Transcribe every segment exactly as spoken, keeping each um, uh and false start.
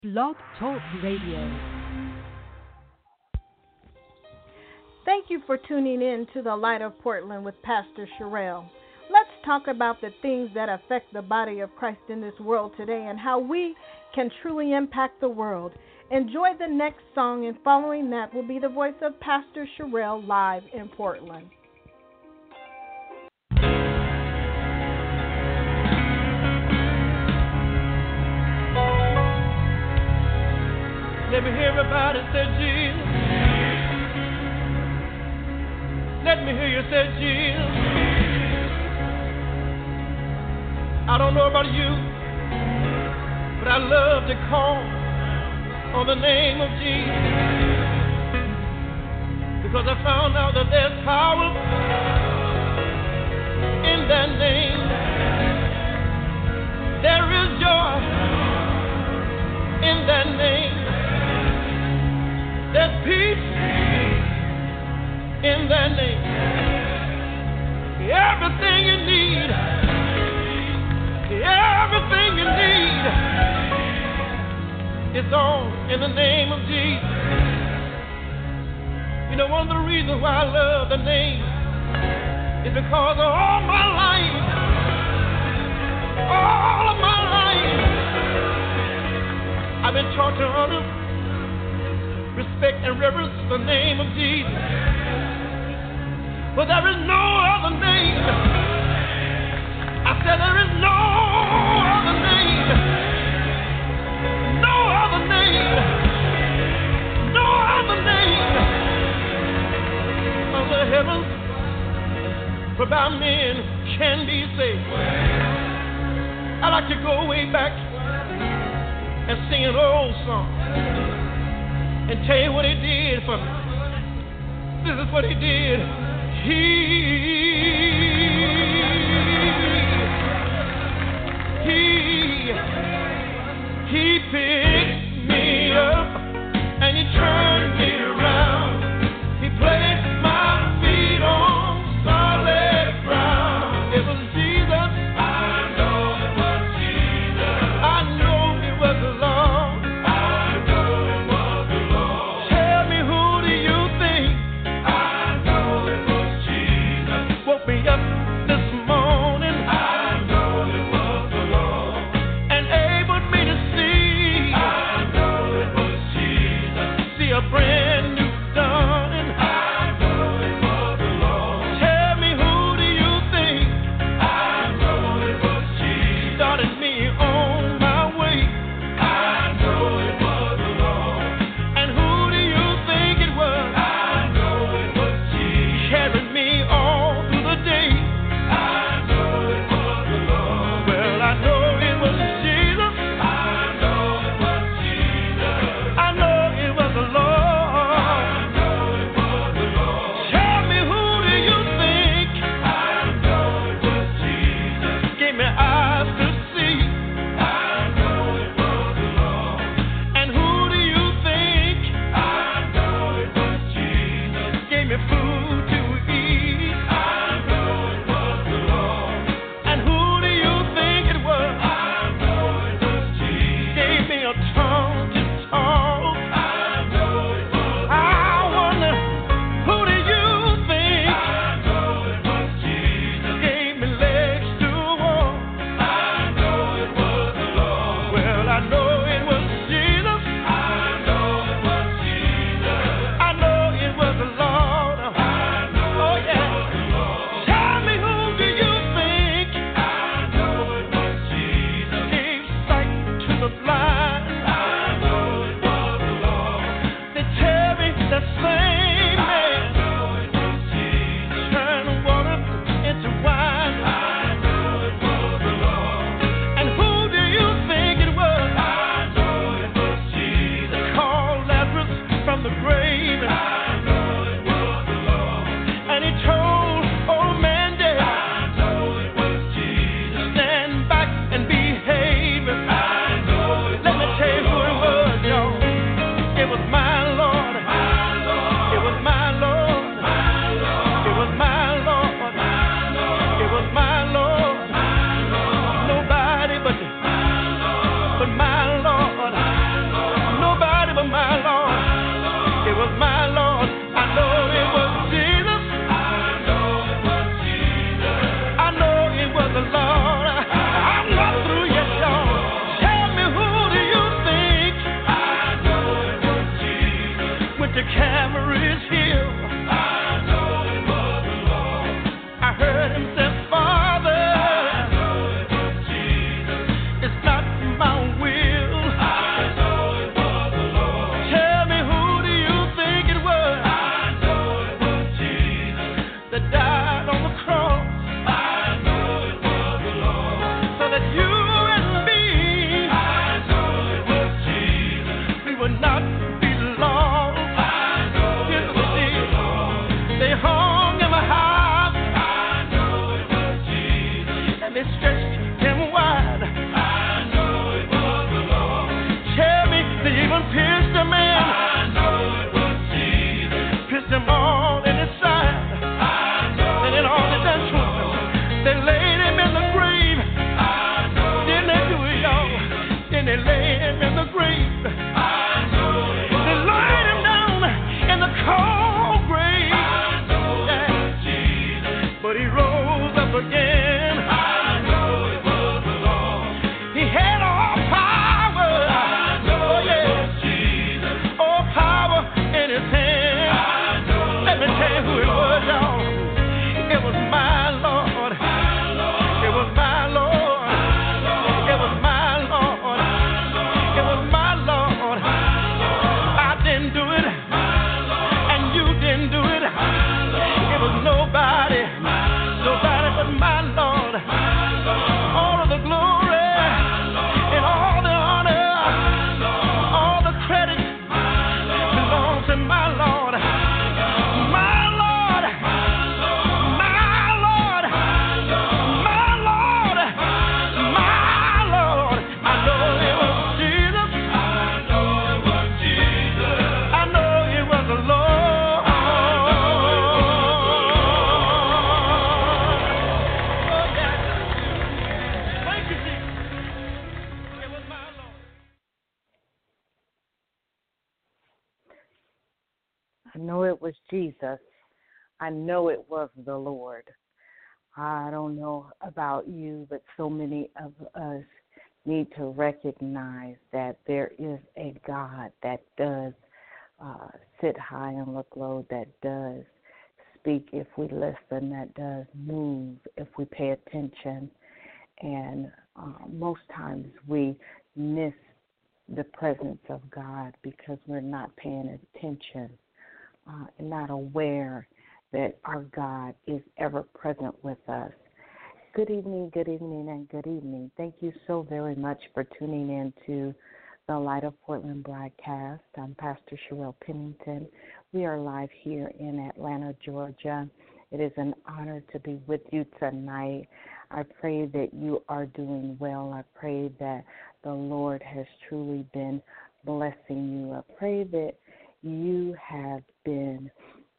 Blog Talk Radio. Thank you for tuning in to the Light of Portland with Pastor Sherelle. Let's talk about the things that affect the body of Christ in this world today and how we can truly impact the world. Enjoy the next song, and following that will be the voice of Pastor Sherelle live in Portland. Let me hear everybody say Jesus. Let me hear you say Jesus. I don't know about you, but I love to call on the name of Jesus, because I found out that there's power in that name. There is joy in that name. There's peace in that name. Everything you need, everything you need is all in the name of Jesus. You know, one of the reasons why I love the name is because of all my life, all of my life, I've been taught to honor, respect and reverence the name of Jesus. For there is no other name. I said there is no other name. No other name. No other name of the heavens whereby men can be saved. I like to go way back and sing an old song and tell you what he did for me. This is what he did. He, he, he picked me up and he turned me around. He placed my feet on solid ground. It was Jesus. I know it was Jesus. I know it was the Lord. I I know it was Jesus. I know it was the Lord. I don't know about you, but so many of us need to recognize that there is a God that does uh, sit high and look low, that does speak if we listen, that does move if we pay attention. And uh, most times we miss the presence of God because we're not paying attention uh, and not aware that our God is ever present with us. Good evening, good evening, and good evening. Thank you so very much for tuning in to the Light of Portland broadcast. I'm Pastor Sherelle Pennington. We are live here in Atlanta, Georgia. It is an honor to be with you tonight. I pray that you are doing well. I pray that the Lord has truly been blessing you. I pray that you have been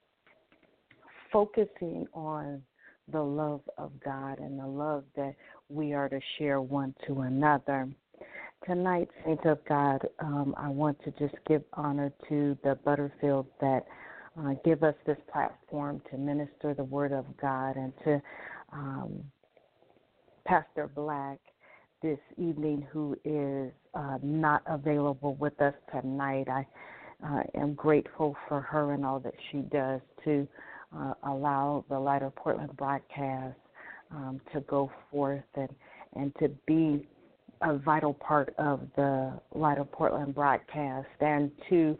focusing on the love of God and the love that we are to share one to another. Tonight, Saints of God, um, I want to just give honor to the Butterfields that uh, give us this platform to minister the Word of God, and to um, Pastor Black this evening, who is uh, not available with us tonight. I uh, am grateful for her and all that she does to uh, allow the Light of Portland broadcast um, to go forth and, and to be a vital part of the Light of Portland broadcast, and to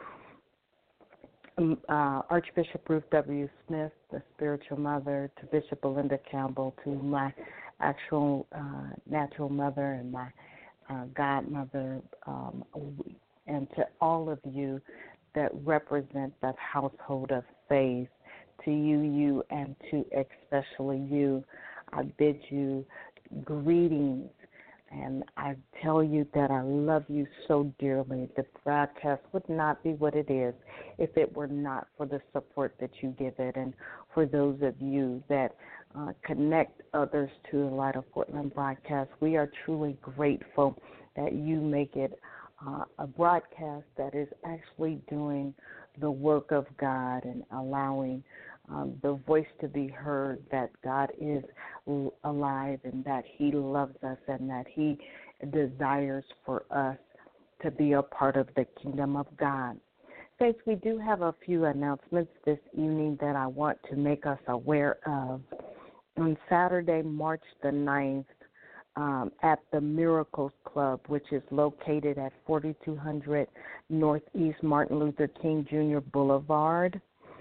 um, uh, Archbishop Ruth W. Smith, the spiritual mother, to Bishop Belinda Campbell, to my actual uh, natural mother and my uh, godmother, um, and to all of you that represent that household of faith, to you, you, and to especially you, I bid you greetings. And I tell you that I love you so dearly. The broadcast would not be what it is if it were not for the support that you give it, and for those of you that uh, connect others to the Light of Portland broadcast. We are truly grateful that you make it uh, a broadcast that is actually doing the work of God and allowing Um, the voice to be heard that God is alive and that He loves us and that He desires for us to be a part of the kingdom of God. Saints, we do have a few announcements this evening that I want to make us aware of. On Saturday, March the ninth, um, at the Miracles Club, which is located at forty-two hundred Northeast Martin Luther King Junior Boulevard,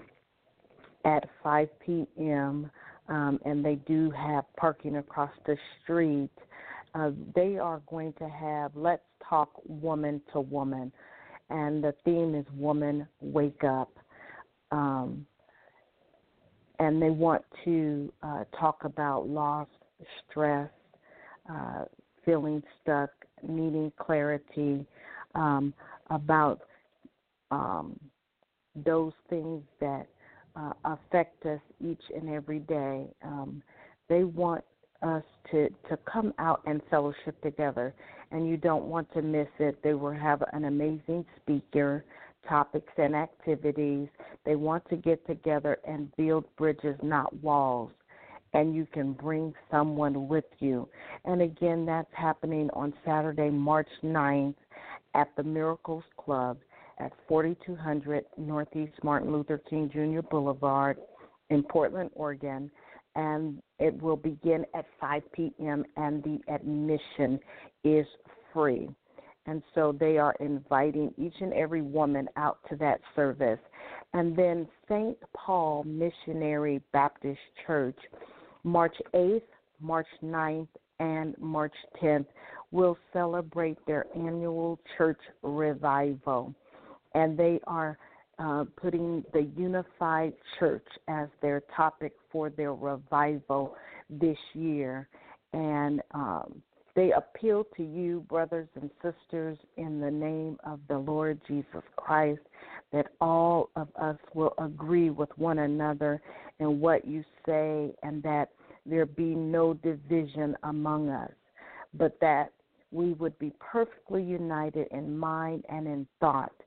at five p.m., um, and they do have parking across the street. Uh, they are going to have Let's Talk Woman to Woman, and the theme is Woman Wake Up. Um, and they want to uh, talk about loss, stress, uh, feeling stuck, needing clarity, um, about um, those things that Uh, affect us each and every day. Um, they want us to, to come out and fellowship together, and you don't want to miss it. They will have an amazing speaker, topics and activities. They want to get together and build bridges, not walls, and you can bring someone with you. And again, that's happening on Saturday, March ninth at the Miracles Club at forty-two hundred Northeast Martin Luther King Junior Boulevard in Portland, Oregon, and it will begin at five p.m., and the admission is free. And so they are inviting each and every woman out to that service. And then Saint Paul Missionary Baptist Church, March eighth, March ninth, and March tenth will celebrate their annual church revival. And they are uh, putting the unified church as their topic for their revival this year. And um, they appeal to you, brothers and sisters, in the name of the Lord Jesus Christ, that all of us will agree with one another in what you say, and that there be no division among us, but that we would be perfectly united in mind and in thought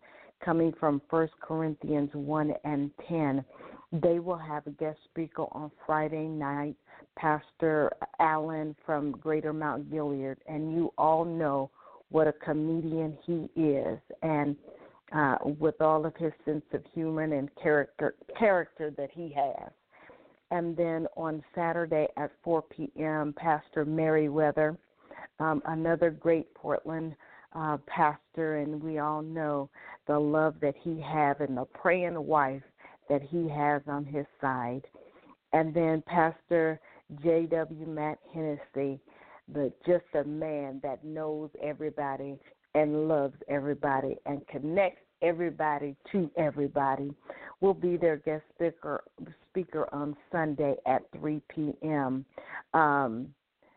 coming from First Corinthians one and ten. They will have a guest speaker on Friday night, Pastor Allen from Greater Mount Gilead, and you all know what a comedian he is, and uh, with all of his sense of humor and character character that he has. And then on Saturday at four p.m., Pastor Merriweather, um, another great Portland uh, pastor, and we all know the love that he has and the praying wife that he has on his side. And then Pastor J W. Matt Hennessy, the just a man that knows everybody and loves everybody and connects everybody to everybody, will be their guest speaker speaker on Sunday at three p.m. Um,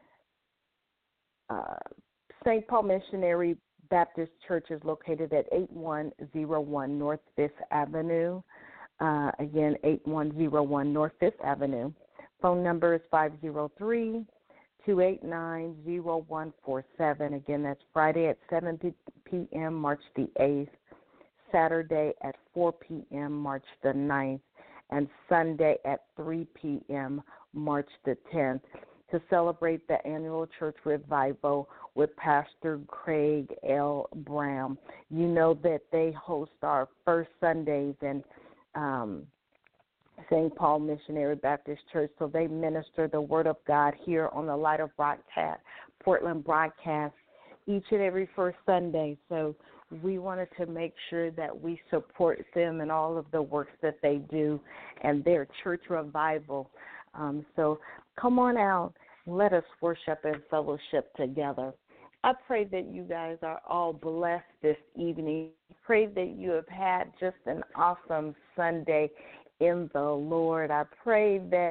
uh, Saint Paul Missionary Baptist Church is located at eighty-one oh one North Fifth Avenue. Uh, again, eighty-one oh one North Fifth Avenue. Phone number is five oh three, two eight nine, oh one four seven. Again, that's Friday at seven p.m., March the eighth, Saturday at four p.m., March the ninth, and Sunday at three p.m., March the tenth, to celebrate the annual church revival with Pastor Craig L. Brown. You know that they host our first Sundays in um, Saint Paul Missionary Baptist Church, so they minister the Word of God here on the Light of Broadcast, Portland broadcast each and every first Sunday. So we wanted to make sure that we support them in all of the works that they do and their church revival. Um, so come on out, let us worship and fellowship together. I pray that you guys are all blessed this evening. Pray that you have had just an awesome Sunday in the Lord. I pray that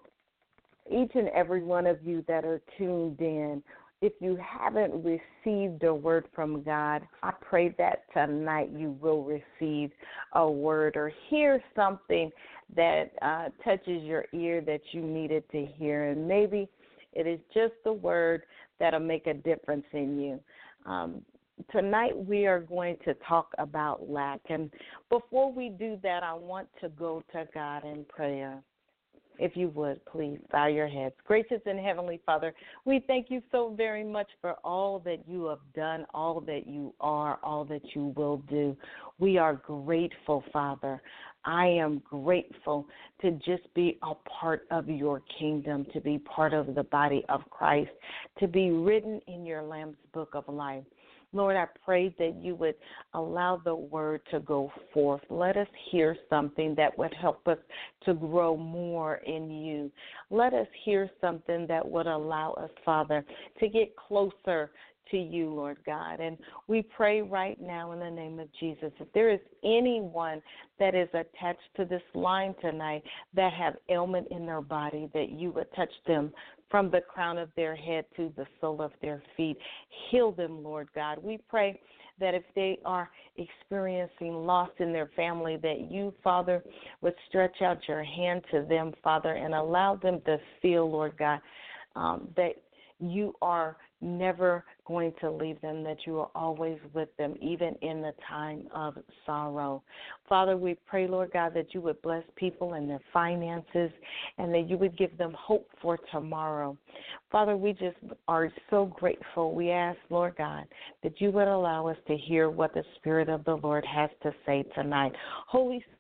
each and every one of you that are tuned in, if you haven't received a word from God, I pray that tonight you will receive a word or hear something that uh, touches your ear that you needed to hear. And maybe it is just the word that'll make a difference in you. Um, tonight we are going to talk about lack. And before we do that, I want to go to God in prayer. If you would, please bow your heads. Gracious and Heavenly Father, we thank you so very much for all that you have done, all that you are, all that you will do. We are grateful, Father. I am grateful to just be a part of your kingdom, to be part of the body of Christ, to be written in your Lamb's book of life. Lord, I pray that you would allow the word to go forth. Let us hear something that would help us to grow more in you. Let us hear something that would allow us, Father, to get closer to you, Lord God. And we pray right now in the name of Jesus, if there is anyone that is attached to this line tonight that have ailment in their body, that you would touch them from the crown of their head to the sole of their feet. Heal them, Lord God. We pray that if they are experiencing loss in their family, that you, Father, would stretch out your hand to them, Father, and allow them to feel, Lord God, um, that you are never going to leave them, that you are always with them, even in the time of sorrow. Father, we pray, Lord God, that you would bless people and their finances and that you would give them hope for tomorrow. Father, we just are so grateful. We ask, Lord God, that you would allow us to hear what the Spirit of the Lord has to say tonight. Holy Spirit,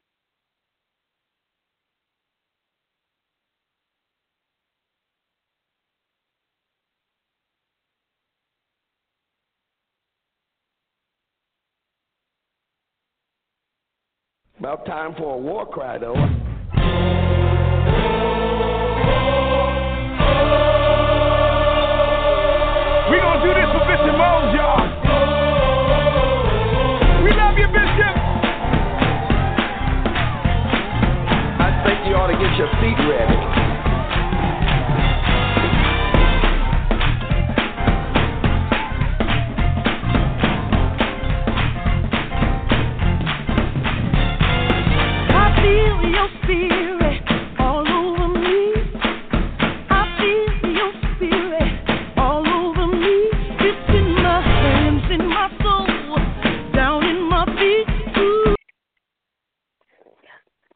about time for a war cry, though. We gonna do this for Bishop Mose, y'all. We love you, Bishop. I think you ought to get your feet ready. Your spirit all over me. I feel your spirit all over me. It's in my hands, in my soul, down in my feet.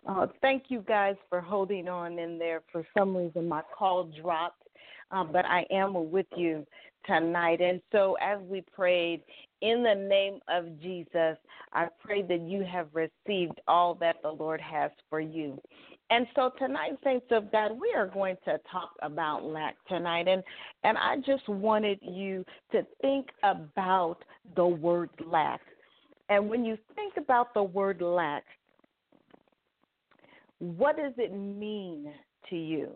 Uh, thank you guys for holding on in there. For some reason, my call dropped, uh, but I am with you tonight. And so as we prayed, in the name of Jesus, I pray that you have received all that the Lord has for you. And so tonight, saints of God, we are going to talk about lack tonight. And, and I just wanted you to think about the word lack. And when you think about the word lack, what does it mean to you?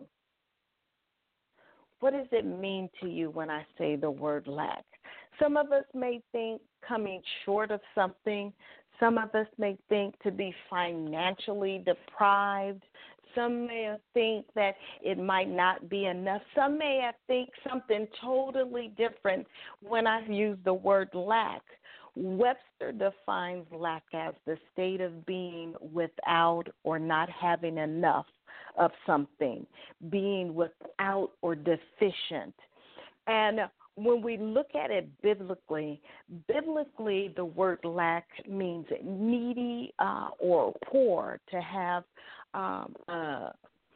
What does it mean to you when I say the word lack? Some of us may think coming short of something. Some of us may think to be financially deprived. Some may think that it might not be enough. Some may think something totally different when I use the word lack. Webster defines lack as the state of being without or not having enough of something, being without or deficient. And when we look at it biblically, biblically the word lack means needy uh, or poor, to have um, uh,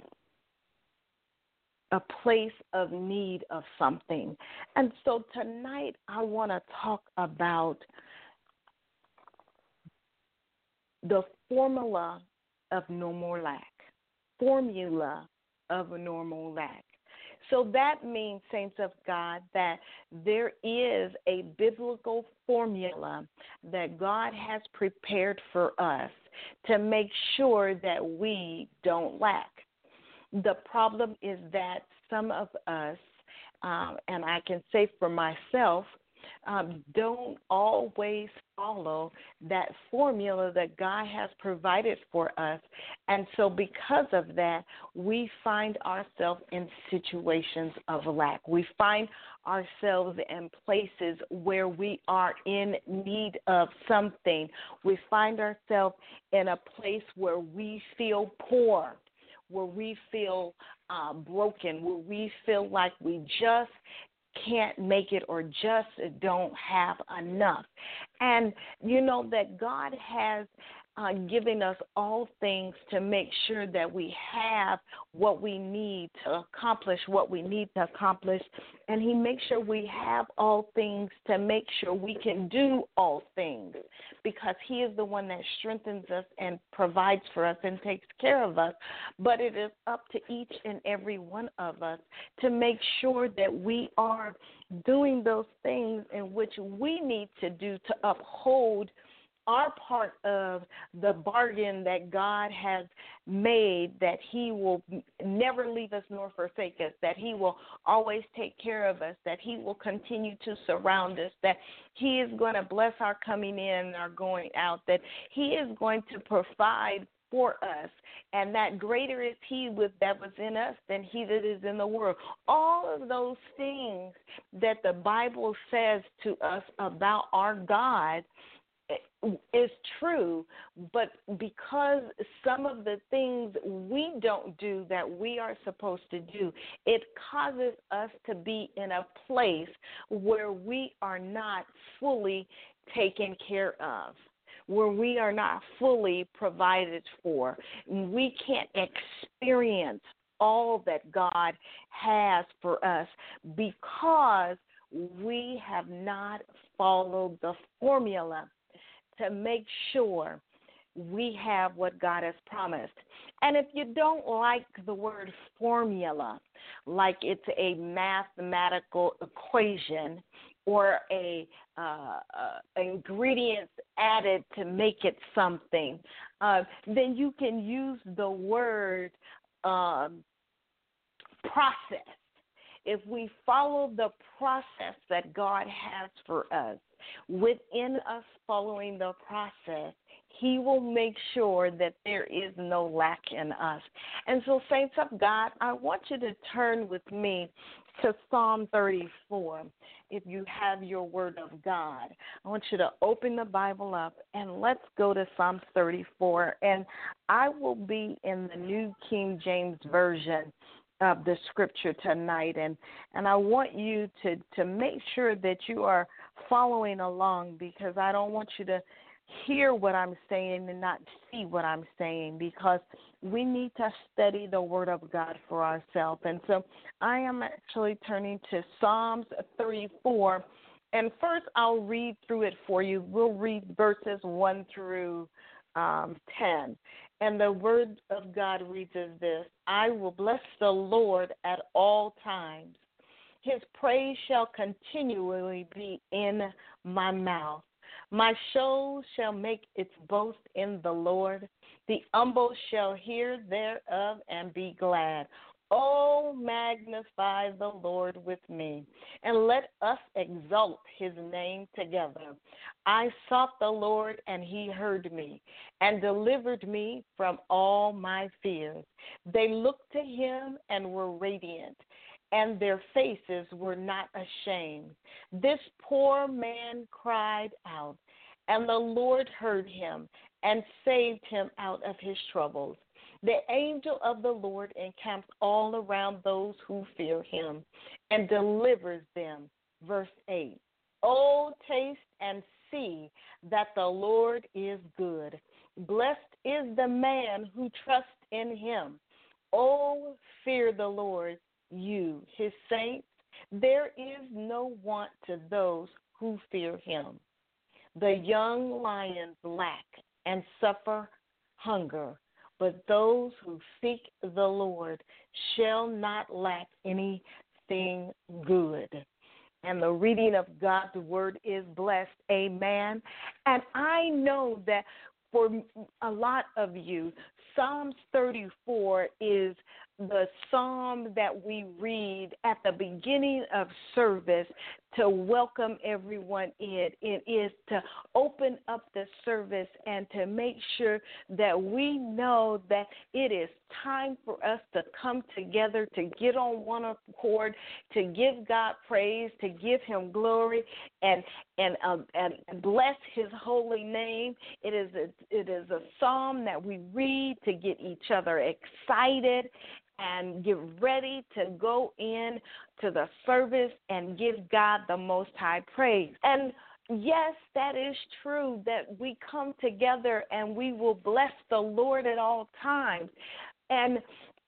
a place of need of something. And so tonight I want to talk about the formula of normal lack, formula of a normal lack. So that means, saints of God, that there is a biblical formula that God has prepared for us to make sure that we don't lack. The problem is that some of us, um, and I can say for myself, um, don't always follow that formula that God has provided for us. And so because of that, we find ourselves in situations of lack. We find ourselves in places where we are in need of something. We find ourselves in a place where we feel poor, where we feel uh, broken, where we feel like we just can't make it or just don't have enough. And you know that God has uh, given us all things to make sure that we have what we need to accomplish what we need to accomplish. And he makes sure we have all things to make sure we can do all things, because he is the one that strengthens us and provides for us and takes care of us. But it is up to each and every one of us to make sure that we are doing those things in which we need to do to uphold our part of the bargain that God has made, that he will never leave us nor forsake us, that he will always take care of us, that he will continue to surround us, that he is going to bless our coming in and our going out, that he is going to provide for us, and that greater is he with that was in us than he that is in the world. All of those things that the Bible says to us about our God is true, but because some of the things we don't do that we are supposed to do, it causes us to be in a place where we are not fully taken care of, where we are not fully provided for. We can't experience all that God has for us because we have not followed the formula to make sure we have what God has promised. And if you don't like the word formula, like it's a mathematical equation or a uh, uh, ingredients added to make it something, uh, then you can use the word um, process. If we follow the process that God has for us, within us following the process, he will make sure that there is no lack in us. And so, saints of God, I want you to turn with me to Psalm thirty-four. If you have your word of God, I want you to open the Bible up and let's go to Psalm thirty-four. And I will be in the New King James Version of the scripture tonight, and and I want you to to make sure that you are following along, because I don't want you to hear what I'm saying and not see what I'm saying, because we need to study the Word of God for ourselves. And so I am actually turning to Psalms thirty-four. And first I'll read through it for you. We'll read verses one through um, ten. And the Word of God reads as this: I will bless the Lord at all times. His praise shall continually be in my mouth. My soul shall make its boast in the Lord. The humble shall hear thereof and be glad. Oh, magnify the Lord with me, and let us exalt his name together. I sought the Lord, and he heard me, and delivered me from all my fears. They looked to him and were radiant, and their faces were not ashamed. This poor man cried out, and the Lord heard him and saved him out of his troubles. The angel of the Lord encamps all around those who fear him and delivers them. Verse eight. Oh, taste and see that the Lord is good. Blessed is the man who trusts in him. Oh, fear the Lord, you, his saints. There is no want to those who fear him. The young lions lack and suffer hunger, but those who seek the Lord shall not lack anything good. And the reading of God's word is blessed. Amen. And I know that for a lot of you, Psalms thirty-four is the psalm that we read at the beginning of service to welcome everyone in. It is to open up the service and to make sure that we know that it is time for us to come together, to get on one accord, to give God praise, to give him glory, and and um, and bless his holy name. It is a, it is a psalm that we read to get each other excited and get ready to go in to the service and give God the most high praise. And yes, that is true, that we come together and we will bless the Lord at all times. And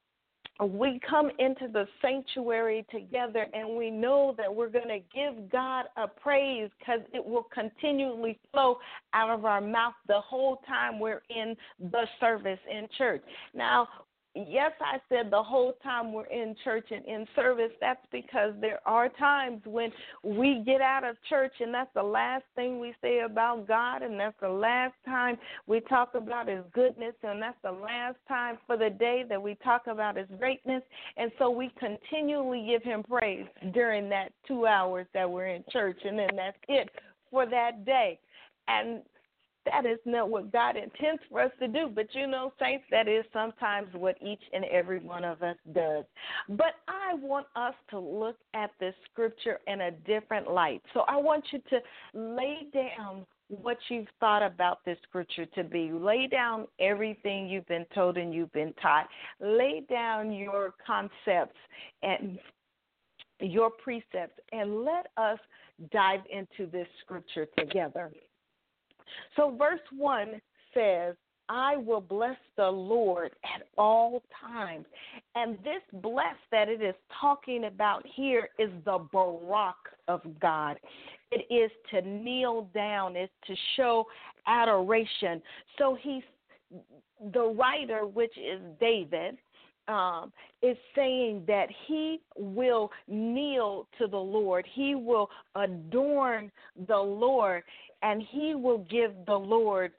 we come into the sanctuary together and we know that we're going to give God a praise because it will continually flow out of our mouth the whole time we're in the service in church. Now, yes, I said the whole time we're in church and in service. That's because there are times when we get out of church and that's the last thing we say about God, and that's the last time we talk about his goodness, and that's the last time for the day that we talk about his greatness. And so we continually give him praise during that two hours that we're in church, and then that's it for that day. And that is not what God intends for us to do. But, you know, saints, that is sometimes what each and every one of us does. But I want us to look at this scripture in a different light. So I want you to lay down what you've thought about this scripture to be. Lay down everything you've been told and you've been taught. Lay down your concepts and your precepts, and let us dive into this scripture together. So verse one says, I will bless the Lord at all times. And this bless that it is talking about here is the barak of God. It is to kneel down, it's to show adoration. So he's the writer, which is David, Um, is saying that he will kneel to the Lord. He will adorn the Lord, and he will give the Lord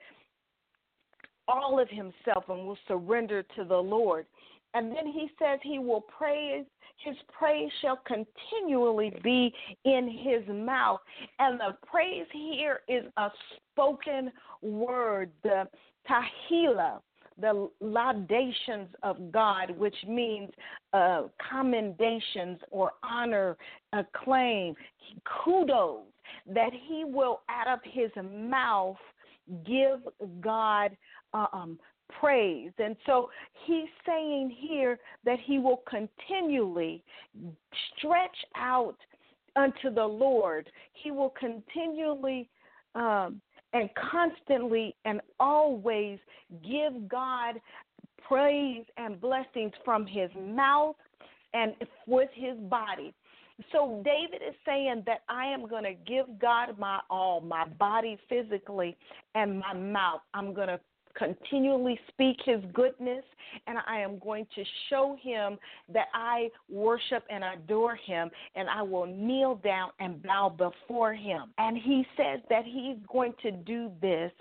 all of himself and will surrender to the Lord. And then he says he will praise, his praise shall continually be in his mouth. And the praise here is a spoken word, the tahila, the laudations of God, which means uh, commendations or honor, acclaim, kudos, that he will out of his mouth give God um, praise. And so he's saying here that he will continually stretch out unto the Lord. He will continually um, and constantly and always give God praise and blessings from his mouth and with his body. So David is saying that I am going to give God my all, my body physically and my mouth. I'm going to continually speak his goodness, and I am going to show him that I worship and adore him, and I will kneel down and bow before him. And he says that he's going to do this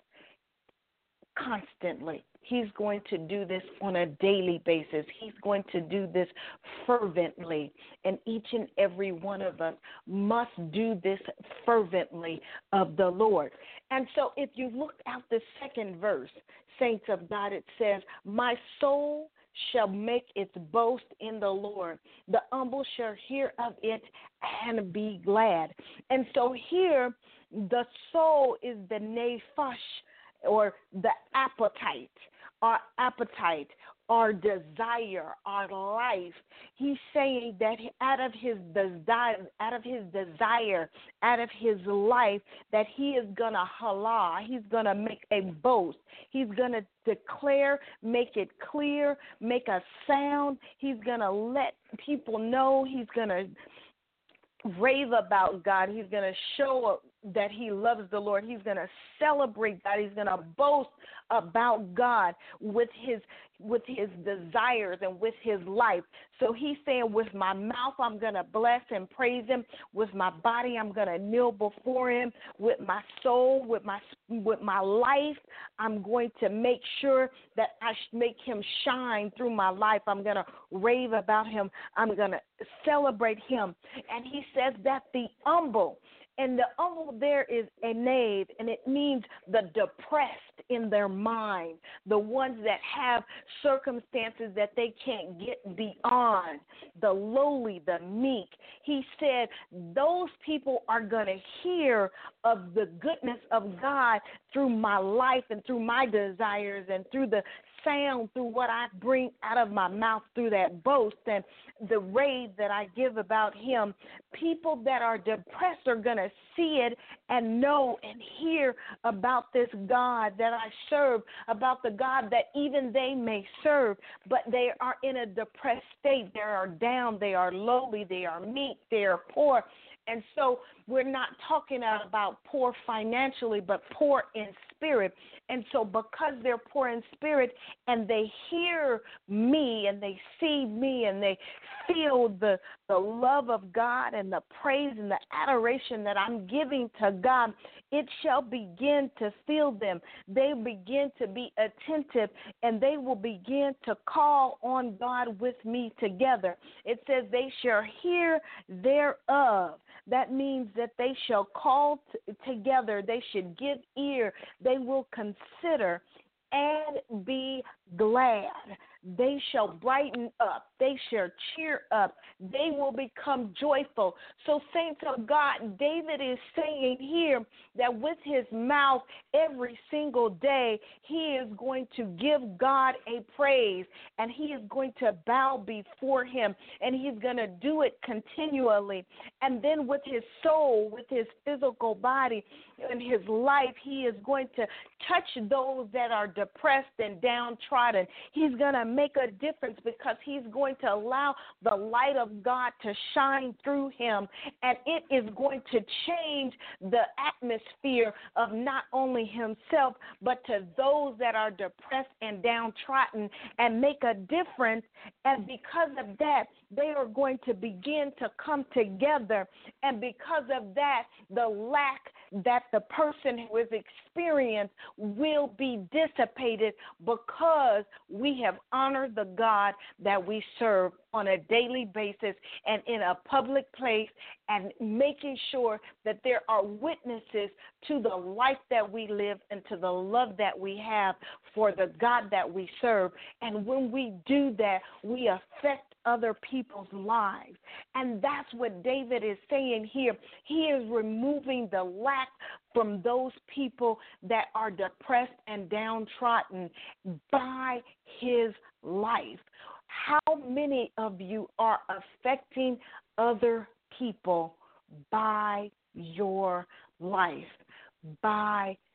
constantly. He's going to do this on a daily basis. He's going to do this fervently. And each and every one of us must do this fervently of the Lord. And so if you look at the second verse, saints of God, it says, my soul shall make its boast in the Lord. The humble shall hear of it and be glad. And so here, the soul is the nephesh, or the appetite, our appetite, our desire, our life. He's saying that out of his desire, out of his desire, out of his life, that he is gonna halal. He's gonna make a boast. He's gonna declare, make it clear, make a sound. He's gonna let people know. He's gonna rave about God. He's gonna show that he loves the Lord. He's going to celebrate God. He's going to boast about God with his with his desires and with his life. So he's saying, with my mouth, I'm going to bless and praise him. With my body, I'm going to kneel before him. With my soul, with my with my life, I'm going to make sure that I make him shine through my life. I'm going to rave about him. I'm going to celebrate him. And he says that the humble, and the humble there is a knave, and it means the depressed in their mind, the ones that have circumstances that they can't get beyond, the lowly, the meek. He said those people are going to hear of the goodness of God through my life and through my desires and through the sound, through what I bring out of my mouth, through that boast and the rave that I give about him. People that are depressed are going to see it and know and hear about this God that I serve, about the God that even they may serve, but they are in a depressed state. They are down, they are lowly, they are meek, they are poor. And so we're not talking about poor financially, but poor in spirit. And so because they're poor in spirit and they hear me and they see me and they feel the, the love of God and the praise and the adoration that I'm giving to God, it shall begin to fill them. They begin to be attentive and they will begin to call on God with me together. It says they shall hear thereof. That means that they shall call t- together. They should give ear. They will consider and be glad. They shall brighten up. They shall cheer up. They will become joyful. So, saints of God, David is saying here that with his mouth every single day, he is going to give God a praise, and he is going to bow before him, and he's going to do it continually. And then with his soul, with his physical body, and his life, he is going to touch those that are depressed and downtrodden. He's going to make a difference because he's going to allow the light of God to shine through him, and it is going to change the atmosphere of not only himself but to those that are depressed and downtrodden, and make a difference. And because of that, they are going to begin to come together, and because of that, the lack that the person who is experienced will be dissipated, because we have honored the God that we serve on a daily basis and in a public place, and making sure that there are witnesses to the life that we live and to the love that we have for the God that we serve. And when we do that, we affect other people's lives. And that's what David is saying here. He is removing the lack from those people that are depressed and downtrodden by his life. How many of you are affecting other people by your life, by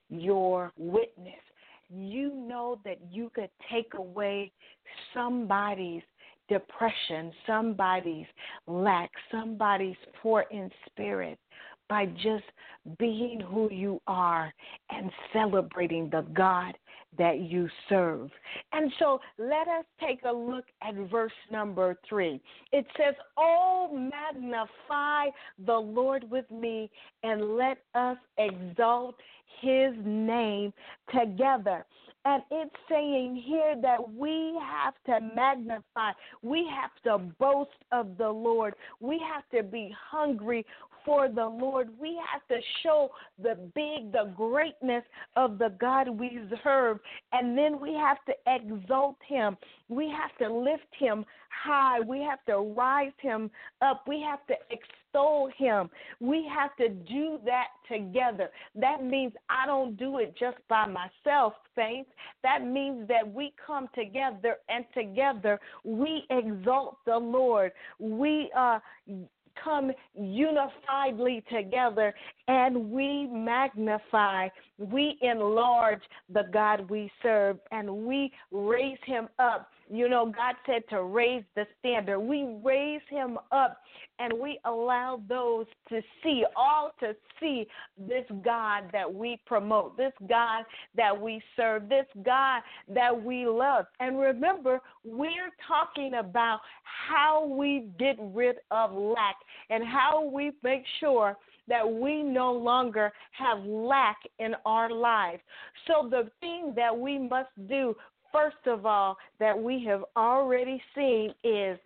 your witness. You know that you could take away somebody's depression, somebody's lack, somebody's poor in spirit by just being who you are and celebrating the God that you serve. And so let us take a look at verse number three. It says, "Oh, magnify the Lord with me, and let us exalt his name together." And it's saying here that we have to magnify. We have to boast of the Lord. We have to be hungry for the Lord. We have to show the big, the greatness of the God we serve. And then we have to exalt him. We have to lift him high. We have to rise him up. We have to extol him. We have to do that together. That means I don't do it just by myself, saints. That means that we come together, and together we exalt the Lord. We uh come unifiedly together, and we magnify, we enlarge the God we serve, and we raise him up. You know, God said to raise the standard. We raise him up, and we allow those to see, all to see this God that we promote, this God that we serve, this God that we love. And remember, we're talking about how we get rid of lack and how we make sure that we no longer have lack in our lives. So the thing that we must do, first of all, that we have already seen is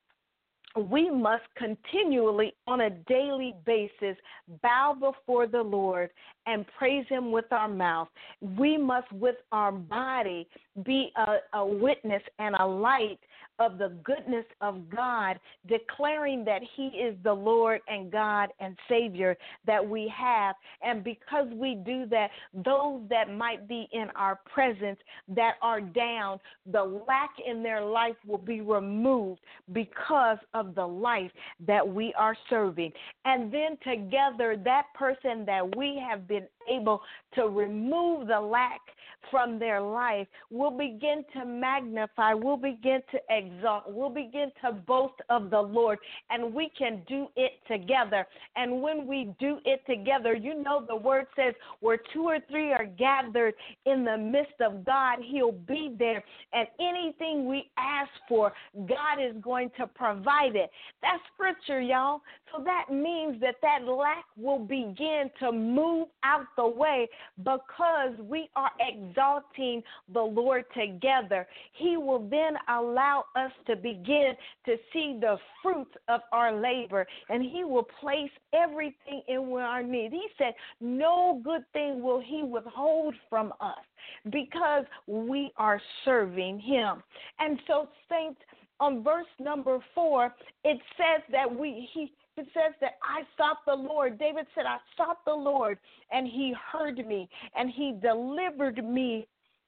we must continually, on a daily basis, bow before the Lord and praise him with our mouth. We must, with our body, be a, a witness and a light of the goodness of God, declaring that he is the Lord and God and Savior that we have. And because we do that, those that might be in our presence that are down, the lack in their life will be removed because of the life that we are serving. And then together, that person that we have been able to remove the lack from their life will begin to magnify, will begin to exalt, will begin to boast of the Lord, and we can do it together. And when we do it together, you know the word says where two or three are gathered in the midst of God, he'll be there, and anything we ask for, God is going to provide it. That's scripture, y'all. So that means that that lack will begin to move out the way because we are exalting the Lord together. He will then allow us to begin to see the fruits of our labor, and he will place everything in our need. He said, no good thing will he withhold from us because we are serving him. And so, saints, on verse number four, it says that we he It says that I sought the Lord. David said, I sought the Lord, and he heard me, and he delivered me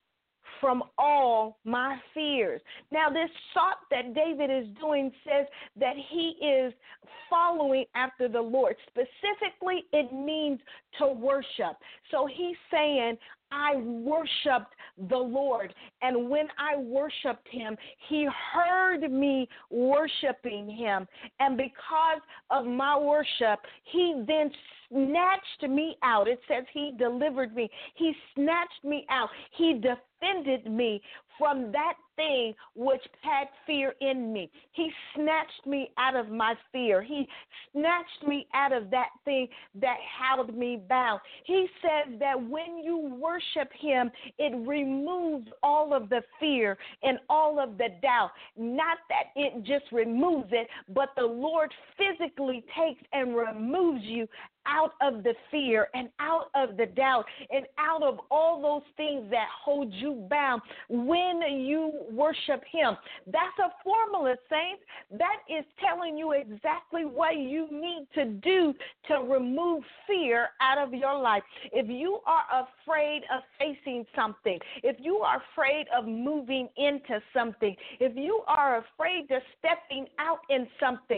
from all my fears. Now, this sought that David is doing says that he is following after the Lord. Specifically, it means to worship. So he's saying, I worshiped the Lord, and when I worshiped him, he heard me worshiping him, and because of my worship, he then snatched me out. It says he delivered me. He snatched me out. He defended me from that thing which had fear in me. He snatched me out of my fear. He snatched me out of that thing that held me bound. He says that when you worship him, it removes all of the fear and all of the doubt. Not that it just removes it, but the Lord physically takes and removes you out of the fear and out of the doubt and out of all those things that hold you bound when you worship him. That's a formula, saints. That is telling you exactly what you need to do to remove fear out of your life. If you are afraid of facing something, if you are afraid of moving into something, if you are afraid of stepping out in something,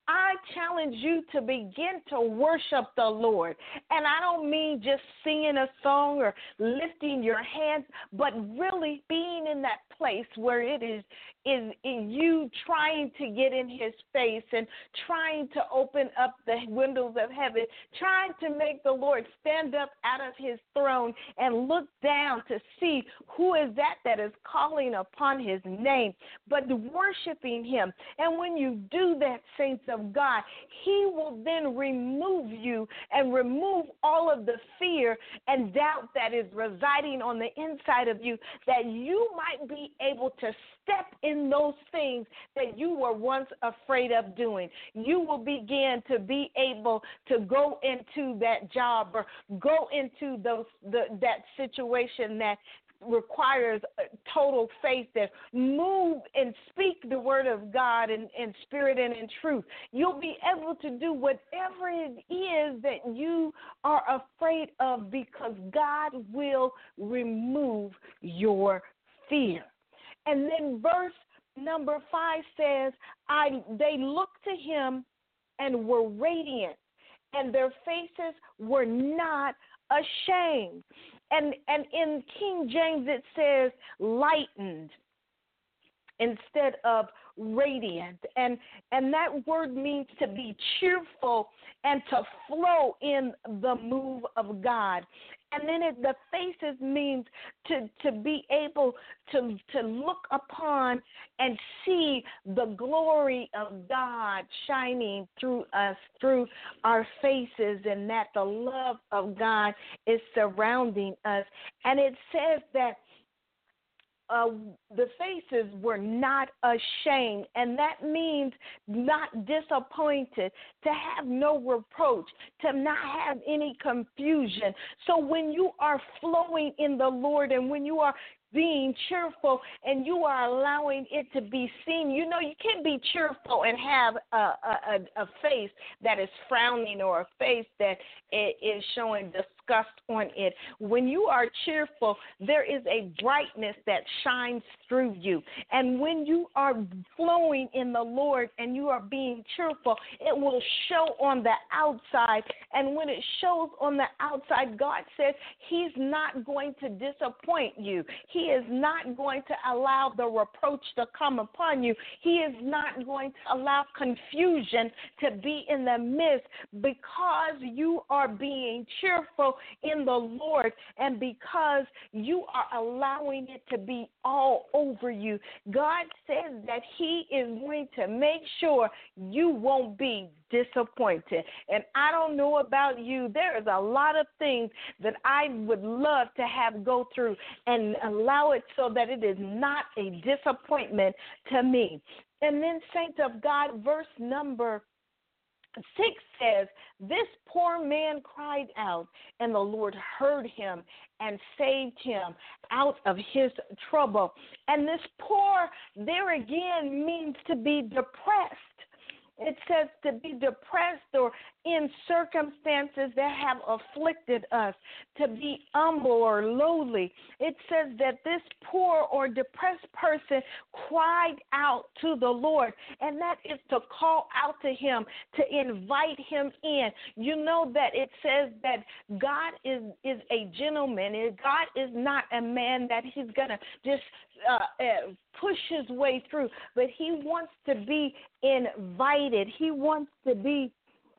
I challenge you to begin to worship the Lord. And I don't mean just singing a song or lifting your hands, but really being in that place where it is is, is you trying to get in his face and trying to open up the windows of heaven, trying to make the Lord stand up out of his throne and look down to see who is that that is calling upon his name, but worshiping him. And when you do that, saints of God, he will then remove you and remove all of the fear and doubt that is residing on the inside of you, that you might be able to step in those things that you were once afraid of doing. You will begin to be able to go into that job or go into those the, that situation that requires total faith, that move and speak the word of God in, in spirit and in truth. You'll be able to do whatever it is that you are afraid of, because God will remove your fear. And then verse number five says, I they looked to him and were radiant, and their faces were not ashamed. And and in King James it says lightened instead of radiant. And and that word means to be cheerful and to flow in the move of God. And then it, the faces means to, to be able to, to look upon and see the glory of God shining through us, through our faces, and that the love of God is surrounding us. And it says that Uh, the faces were not ashamed, and that means not disappointed, to have no reproach, to not have any confusion. So when you are flowing in the Lord, and when you are being cheerful and you are allowing it to be seen, you know, you can't be cheerful and have a, a, a face that is frowning or a face that is showing disgust on it. When you are cheerful, there is a brightness that shines through you. And when you are flowing in the Lord and you are being cheerful, it will show on the outside. And when it shows on the outside, God says he's not going to disappoint you. He is not going to allow the reproach to come upon you. He is not going to allow confusion to be in the midst, because you are being cheerful in the Lord, and because you are allowing it to be all over you. God says that he is going to make sure you won't be disappointed. And I don't know about you, there is a lot of things that I would love to have go through and allow it so that it is not a disappointment to me. And then, saints of God, verse number six says, this poor man cried out, and the Lord heard him and saved him out of his trouble. And this poor, there again, means to be depressed. It says to be depressed or in circumstances that have afflicted us, to be humble or lowly. It says that this poor or depressed person cried out to the Lord, and that is to call out to him, to invite him in. You know that it says that God is, is a gentleman, and God is not a man that he's going to just uh, uh, push his way through, but he wants to be invited. He wants to be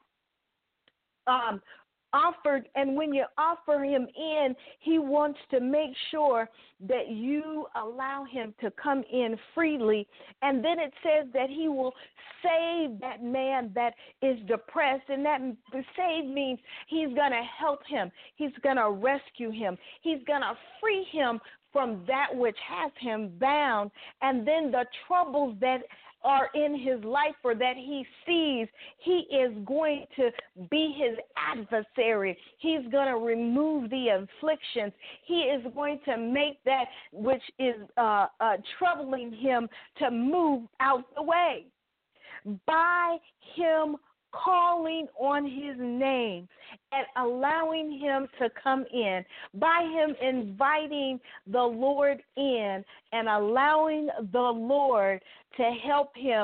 um, offered, and when you offer him in, he wants to make sure that you allow him to come in freely. And then it says that he will save that man that is depressed, and that save means he's going to help him. He's going to rescue him. He's going to free him from that which has him bound, and then the troubles that are in his life or that he sees, he is going to be his adversary. He's going to remove the afflictions. He is going to make that which is uh, uh, troubling him to move out the way. By him calling on his name and allowing him to come in, by him inviting the Lord in and allowing the Lord to help him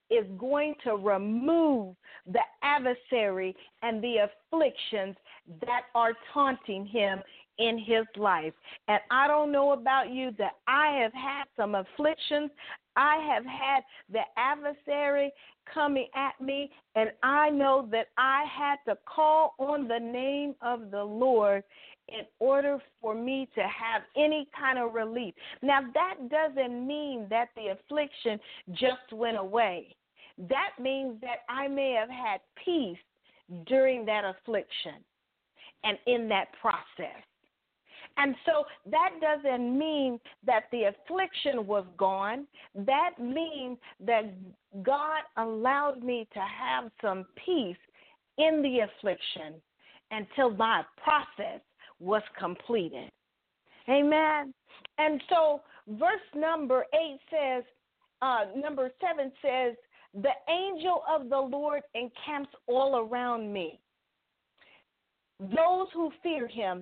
is going to remove the adversary and the afflictions that are taunting him in his life. And I don't know about you, that I have had some afflictions. I have had the adversary coming at me, and I know that I had to call on the name of the Lord in order for me to have any kind of relief. Now, that doesn't mean that the affliction just went away. That means that I may have had peace during that affliction and in that process. And so that doesn't mean that the affliction was gone. That means that God allowed me to have some peace in the affliction until my process was completed. Amen. And so verse number eight says, uh, number seven says, the angel of the Lord encamps all around me, those who fear him,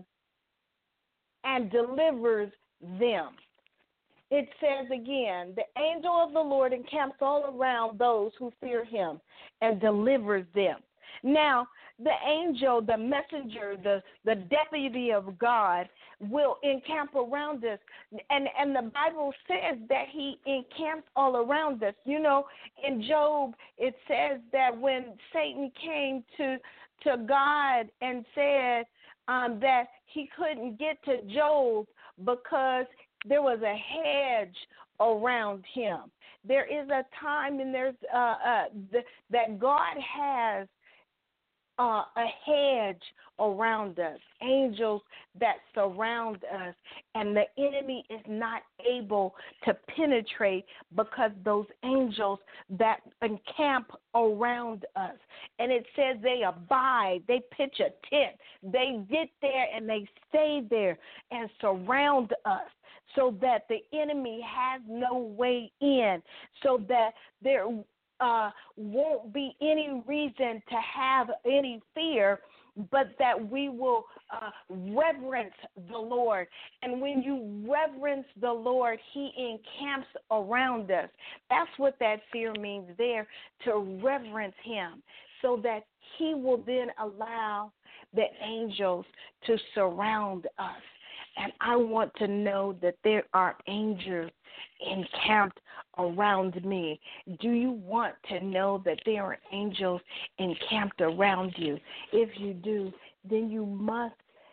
and delivers them. It says again, the angel of the Lord encamps all around those who fear him and delivers them. Now, the angel, the messenger, the, the deputy of God will encamp around us. And, and the Bible says that he encamps all around us. You know, in Job, it says that when Satan came to, to God and said, Um, that he couldn't get to Job because there was a hedge around him. There is a time and there's uh, uh, th- that God has uh, a hedge around us, angels that surround us, and the enemy is not able to penetrate because those angels that encamp around us. And it says they abide, they pitch a tent, they get there and they stay there and surround us so that the enemy has no way in, so that there Uh, won't be any reason to have any fear, but that we will uh, reverence the Lord. And when you reverence the Lord, he encamps around us. That's what that fear means there, to reverence him, so that he will then allow the angels to surround us. And I want to know that there are angels encamped around me. Do you want to know that there are angels encamped around you? If you do, then you must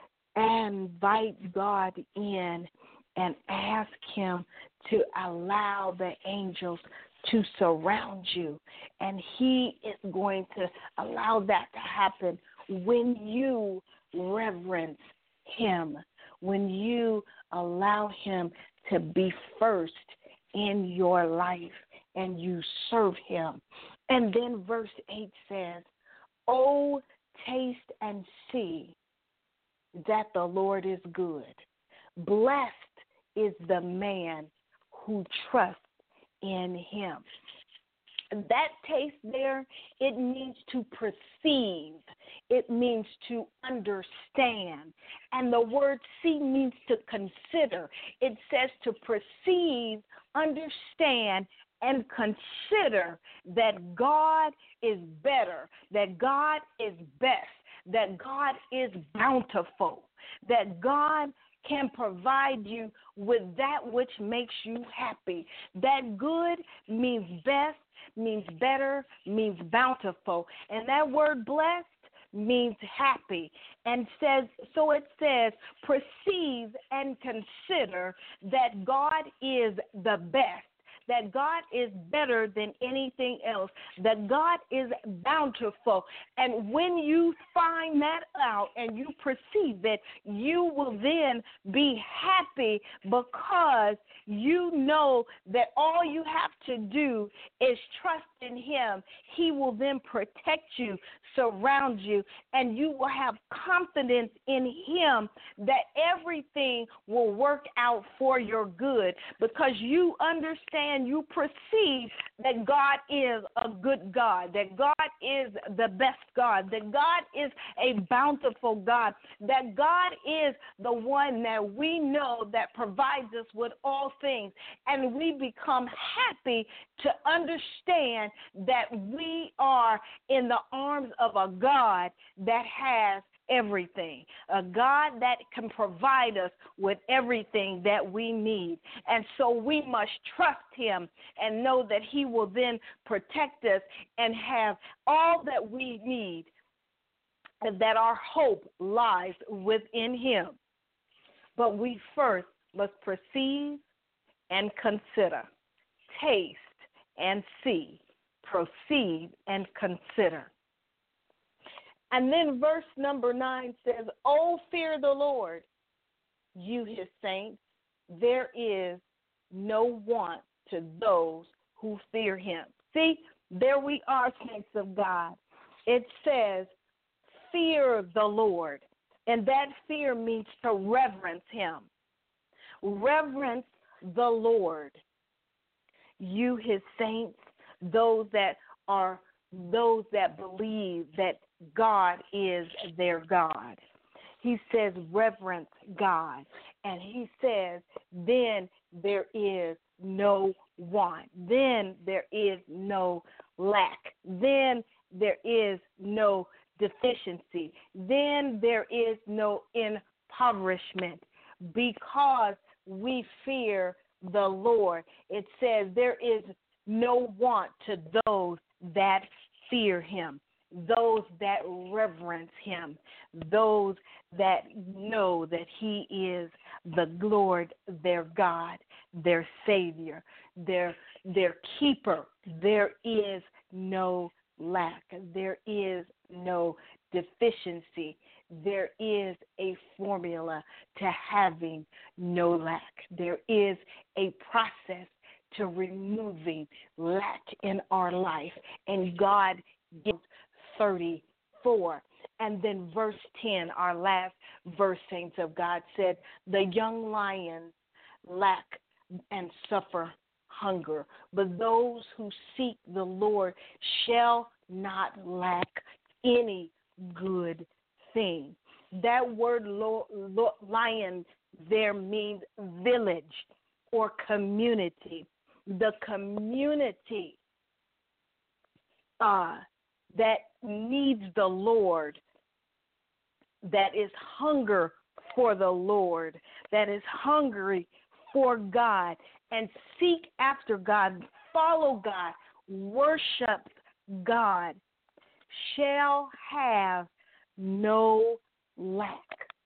invite God in and ask him to allow the angels to surround you. And he is going to allow that to happen when you reverence him, when you allow him to be first in your life and you serve him. And then verse eight says, "Oh, taste and see that the Lord is good. Blessed is the man who trusts in him." That taste there, it means to perceive. It means to understand. And the word see means to consider. It says to perceive, understand, and consider that God is better, that God is best, that God is bountiful, that God can provide you with that which makes you happy. That good means best, means better, means bountiful. And that word blessed means happy. And says, so it says, perceive and consider that God is the best, that God is better than anything else, that God is bountiful. And when you find that out and you perceive it, you will then be happy because you know that all you have to do is trust in him. He will then protect you, surround you, and you will have confidence in him that everything will work out for your good because you understand and you perceive that God is a good God, that God is the best God, that God is a bountiful God, that God is the one that we know that provides us with all things, and we become happy to understand that we are in the arms of a God that has everything, a God that can provide us with everything that we need. And so we must trust him and know that he will then protect us and have all that we need, and that our hope lies within him. But we first must perceive and consider, taste and see, proceed and consider. And then verse number nine says, "Oh, fear the Lord, you his saints. There is no want to those who fear him." See, there we are, saints of God. It says, fear the Lord. And that fear means to reverence him. Reverence the Lord. You his saints, those that are those that believe that God is their God. He says reverence God. And he says then there is no want. Then there is no lack. Then there is no deficiency. Then there is no impoverishment, because we fear the Lord. It says there is no want to those that fear him, those that reverence him, those that know that he is the Lord, their God, their Savior, their their keeper. There is no lack. There is no deficiency. There is a formula to having no lack. There is a process to removing lack in our life. And God gives thirty-four. And then verse ten, our last verse, saints of God, said, "The young lions lack and suffer hunger, but those who seek the Lord shall not lack any good thing." That word lo, lo, lion there means village or community. The community uh, that needs the Lord, that is hunger for the Lord, that is hungry for God and seek after God, follow God, worship God, shall have no lack,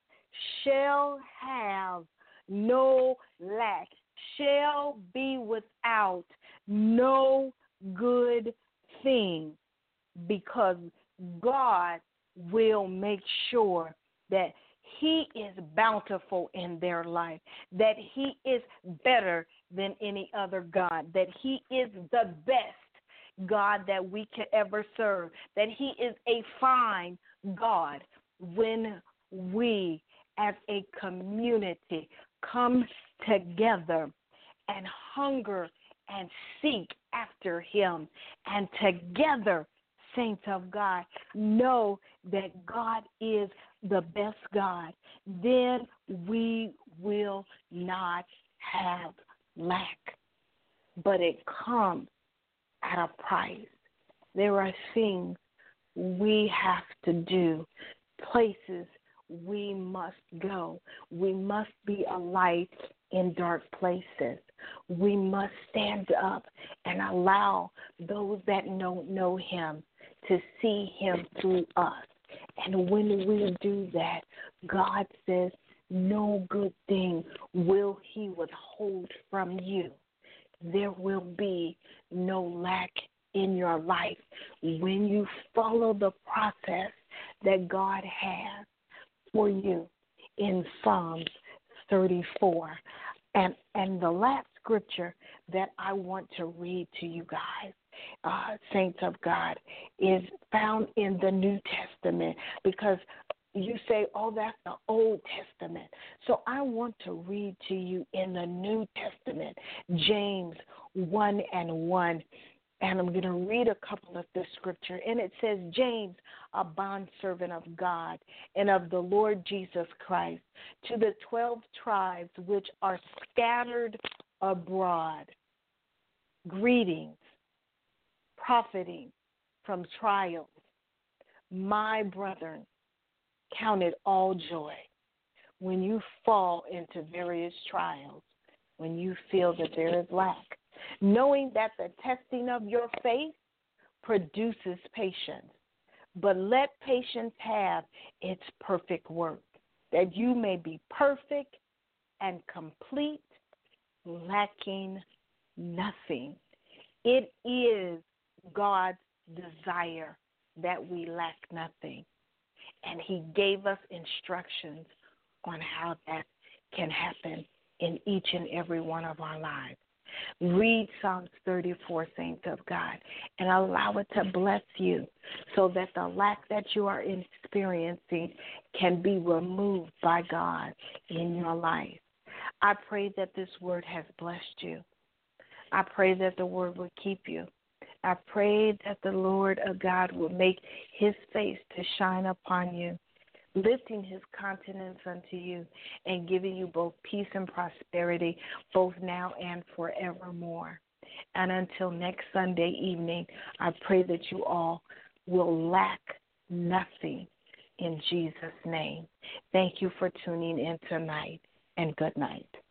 shall have no lack, shall be without no good thing, because God will make sure that he is bountiful in their life, that he is better than any other God, that he is the best God that we could ever serve, that he is a fine God. When we as a community come together and hunger and seek after him, and together, saints of God, know that God is the best God, then we will not have lack. But it comes at a price. There are things we have to do, places we must go. We must be a light in dark places. We must stand up and allow those that don't know him to see him through us. And when we do that, God says, no good thing will he withhold from you. There will be no lack in your life when you follow the process that God has for you in Psalms thirty-four. And and the last scripture that I want to read to you guys, uh, saints of God, is found in the New Testament, because you say, oh, that's the Old Testament. So I want to read to you in the New Testament, James one and one. And I'm going to read a couple of the scripture. And it says, James, a bondservant of God and of the Lord Jesus Christ, to the twelve tribes which are scattered abroad, greetings, profiting from trials. My brethren, count it all joy when you fall into various trials, when you feel that there is lack, knowing that the testing of your faith produces patience. But let patience have its perfect work, that you may be perfect and complete, lacking nothing. It is God's desire that we lack nothing. And he gave us instructions on how that can happen in each and every one of our lives. Read Psalms thirty-four, saints of God, and allow it to bless you so that the lack that you are experiencing can be removed by God in your life. I pray that this word has blessed you. I pray that the word will keep you. I pray that the Lord of God will make his face to shine upon you, lifting his countenance unto you and giving you both peace and prosperity, both now and forevermore. And until next Sunday evening, I pray that you all will lack nothing in Jesus' name. Thank you for tuning in tonight, and good night.